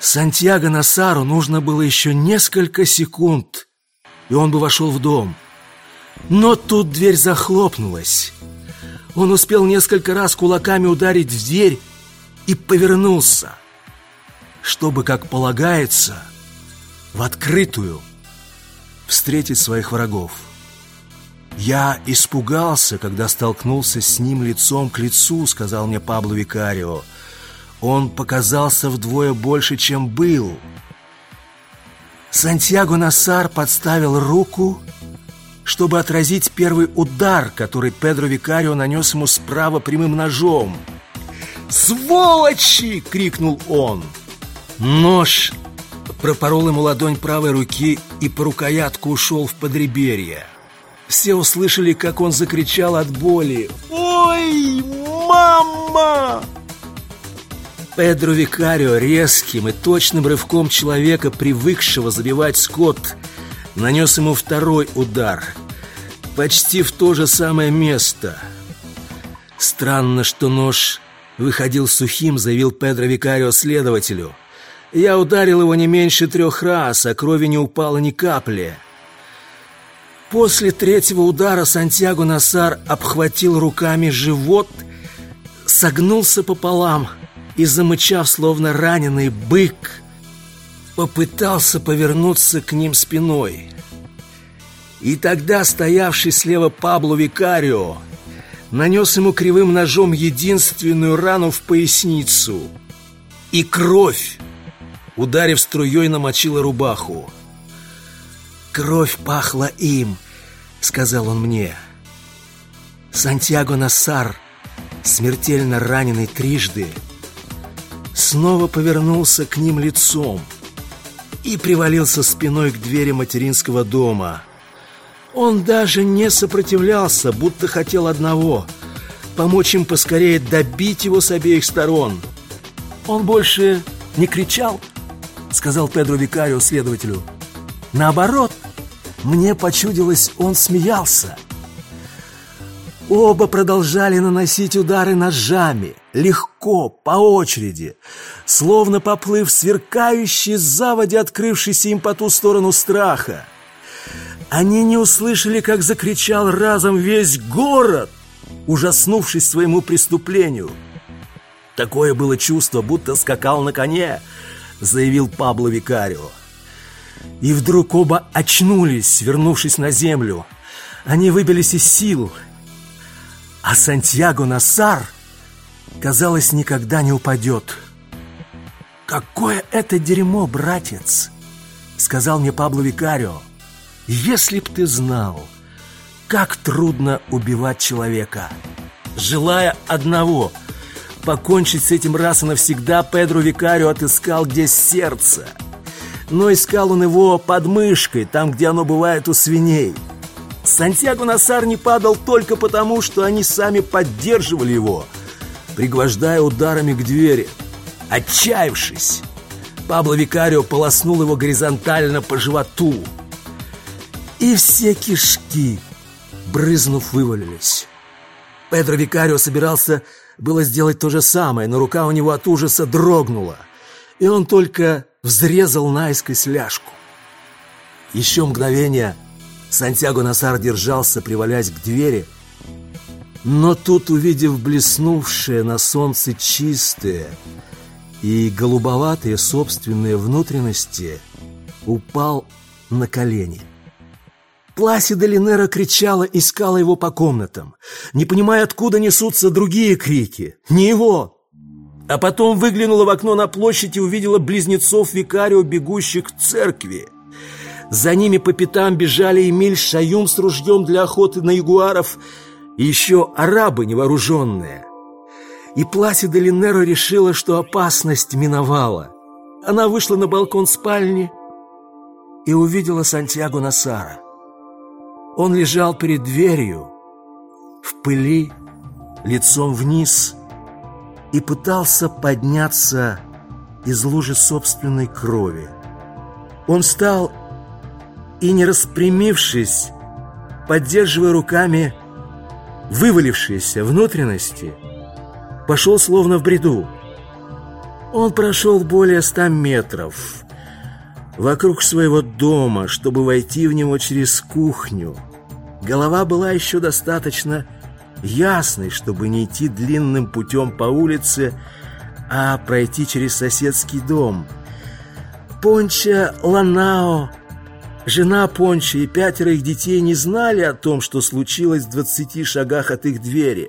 Сантьяго Насару нужно было еще несколько секунд, и он бы вошел в дом. Но тут дверь захлопнулась. Он успел несколько раз кулаками ударить в дверь и повернулся, чтобы, как полагается, в открытую встретить своих врагов. «Я испугался, когда столкнулся с ним лицом к лицу», — сказал мне Пабло Викарио. «Он показался вдвое больше, чем был». Сантьяго Насар подставил руку, чтобы отразить первый удар, который Педро Викарио нанес ему справа прямым ножом. «Сволочи!» — крикнул он. Нож пропорол ему ладонь правой руки и по рукоятку ушел в подреберье. Все услышали, как он закричал от боли: «Ой, мама!» Педро Викарио резким и точным рывком человека, привыкшего забивать скот, нанес ему второй удар, почти в то же самое место. «Странно, что нож выходил сухим», — заявил Педро Викарио следователю. «Я ударил его не меньше 3 раз, а крови не упало ни капли». После третьего удара Сантьяго Насар обхватил руками живот, согнулся пополам и, замычав, словно раненый бык, попытался повернуться к ним спиной. И тогда стоявший слева Пабло Викарио нанес ему кривым ножом единственную рану в поясницу, и кровь, ударив струей, намочила рубаху. «Кровь пахла им», — сказал он мне. Сантьяго Насар, смертельно раненый трижды, снова повернулся к ним лицом и привалился спиной к двери материнского дома. Он даже не сопротивлялся, будто хотел одного — помочь им поскорее добить его с обеих сторон. «Он больше не кричал», — сказал Педро Викарио следователю. «Наоборот, мне почудилось, он смеялся». Оба продолжали наносить удары ножами, легко, по очереди, словно поплыв в сверкающей заводе, открывшейся им по ту сторону страха. Они не услышали, как закричал разом весь город, ужаснувшись своему преступлению. «Такое было чувство, будто скакал на коне», — заявил Пабло Викарио. И вдруг оба очнулись, вернувшись на землю. Они выбились из сил, а Сантьяго Насар, казалось, никогда не упадет. «Какое это дерьмо, братец!» — сказал мне Пабло Викарио. «Если б ты знал, как трудно убивать человека, желая одного — покончить с этим раз и навсегда, Педро Викарио отыскал, где сердце. Но искал он его под мышкой, там, где оно бывает у свиней. Сантьяго Насар не падал только потому, что они сами поддерживали его, пригвождая ударами к двери. Отчаявшись, Пабло Викарио полоснул его горизонтально по животу, и все кишки, брызнув, вывалились. Педро Викарио собирался было сделать то же самое, но рука у него от ужаса дрогнула, и он только взрезал наискось ляжку. Еще мгновение Сантьяго Насар держался, привалясь к двери, но тут, увидев блеснувшие на солнце чистые и голубоватые собственные внутренности, упал на колени. Пласида Линера кричала, искала его по комнатам, не понимая, откуда несутся другие крики, не его. А потом выглянула в окно на площадь и увидела близнецов Викарио, бегущих к церкви. За ними по пятам бежали Эмиль Шаюм с ружьем для охоты на ягуаров и еще арабы невооруженные. И Пласида Линера решила, что опасность миновала. Она вышла на балкон спальни и увидела Сантьяго Насара. Он лежал перед дверью, в пыли, лицом вниз, и пытался подняться из лужи собственной крови. Он встал и, не распрямившись, поддерживая руками вывалившиеся внутренности, пошел словно в бреду. Он прошел более 100 метров вокруг своего дома, чтобы войти в него через кухню. Голова была еще достаточно ясной, чтобы не идти длинным путем по улице, а пройти через соседский дом. Понча Ланао, жена Понча и 5 их детей не знали о том, что случилось в 20 шагах от их двери.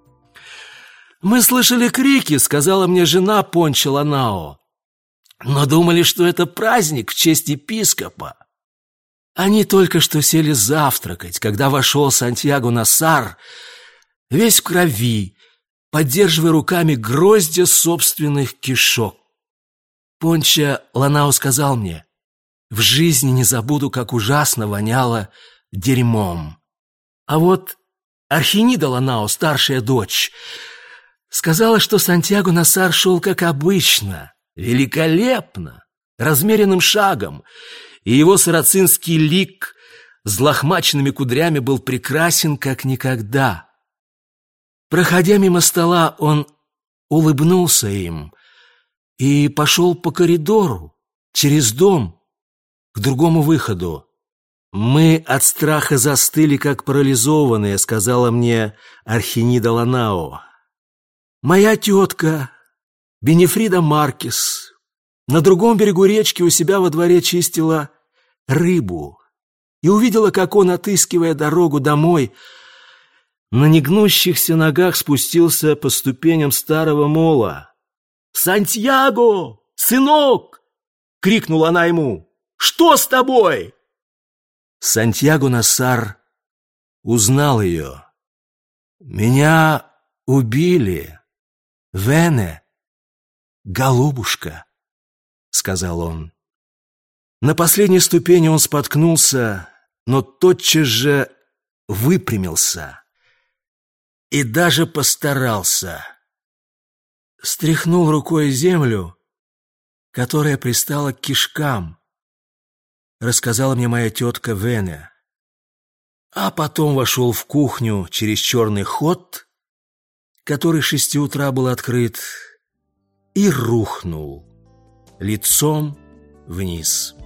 «Мы слышали крики», — сказала мне жена Понча Ланао, «но думали, что это праздник в честь епископа». Они только что сели завтракать, когда вошел Сантьяго Насар, весь в крови, поддерживая руками гроздья собственных кишок. Понча Ланао сказал мне: «В жизни не забуду, как ужасно воняло дерьмом». А вот Архенида Ланао, старшая дочь, сказала, что Сантьяго Насар шел как обычно, великолепно, размеренным шагом, и его сарацинский лик с лохмаченными кудрями был прекрасен как никогда. Проходя мимо стола, он улыбнулся им и пошел по коридору, через дом, к другому выходу. «Мы от страха застыли, как парализованные», — сказала мне Архенида Ланао. Моя тетка Бенефрида Маркес на другом берегу речки у себя во дворе чистила рыбу и увидела, как он, отыскивая дорогу домой, на негнущихся ногах спустился по ступеням старого мола. «Сантьяго, сынок!» — крикнула она ему. «Что с тобой?» Сантьяго Насар узнал ее. «Меня убили, Вене, голубушка», — сказал он. На последней ступени он споткнулся, но тотчас же выпрямился и даже постарался. Стряхнул рукой землю, которая пристала к кишкам, рассказала мне моя тетка Вене. А потом вошел в кухню через черный ход, который с 6 утра был открыт, и рухнул лицом вниз.